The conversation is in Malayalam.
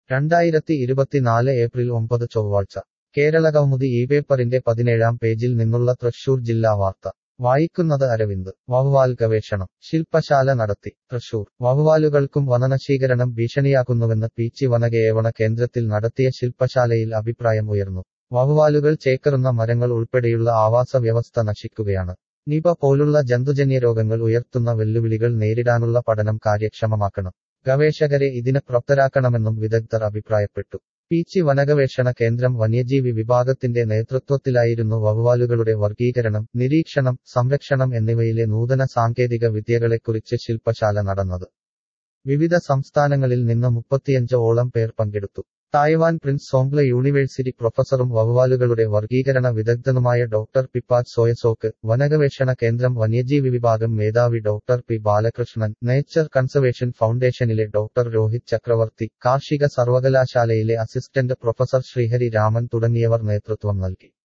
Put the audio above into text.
2024 ഏപ്രിൽ 9 ചൊവ്വാഴ്ച കേരളകൗമുദി ഈ പേപ്പറിന്റെ 17-ാം പേജിൽ നിന്നുള്ള തൃശൂർ ജില്ലാ വാർത്ത വായിക്കുന്നത് അരവിന്ദ്. വവ്വാൽ ഗവേഷണം ശില്പശാല നടത്തി തൃശൂർ. വവ്വാലുകൾക്കും വനനശീകരണം ഭീഷണിയാകുന്നുവെന്ന് പീച്ചി വനഗവേഷണ കേന്ദ്രത്തിൽ നടത്തിയ ശില്പശാലയിൽ അഭിപ്രായം ഉയർന്നു. വവ്വാലുകൾ ചേക്കേറുന്ന മരങ്ങൾ ഉൾപ്പെടെയുള്ള ആവാസ വ്യവസ്ഥ നശിക്കുകയാണ്. നിപ പോലുള്ള ജന്തുജന്യരോഗങ്ങൾ ഉയർത്തുന്ന വെല്ലുവിളികൾ നേരിടാനുള്ള പഠനം കാര്യക്ഷമമാക്കണം. ഗവേഷകരെ ഇതിന് പ്രാപ്തരാക്കണമെന്നും വിദഗ്ധർ അഭിപ്രായപ്പെട്ടു. പീച്ചി വനഗവേഷണ കേന്ദ്രം വന്യജീവി വിഭാഗത്തിന്റെ നേതൃത്വത്തിലായിരുന്നു വവ്വാലുകളുടെ വർഗീകരണം, നിരീക്ഷണം, സംരക്ഷണം എന്നിവയിലെ നൂതന സാങ്കേതിക വിദ്യകളെക്കുറിച്ച് ശില്പശാല നടന്നത്. വിവിധ സംസ്ഥാനങ്ങളിൽ നിന്ന് 35-ഓളം പേർ പങ്കെടുത്തു. തായ്വാൻ പ്രിൻസ് സോംഗ്ല യൂണിവേഴ്സിറ്റി പ്രൊഫസറും വവ്വാലുകളുടെ വർഗീകരണ വിദഗ്ധനുമായ ഡോക്ടർ പിപ്പാറ്റ് സോയസോക്ക്, വനഗവേഷണ കേന്ദ്രം വന്യജീവി വിഭാഗം മേധാവി doctor P Balakrishnan, nature conservation ഫൗണ്ടേഷനിലെ ഡോക്ടർ രോഹിത് ചക്രവർത്തി, കാർഷിക സർവകലാശാലയിലെ അസിസ്റ്റന്റ് പ്രൊഫസർ ശ്രീഹരി രാമൻ തുടങ്ങിയവർ നേതൃത്വം നൽകി.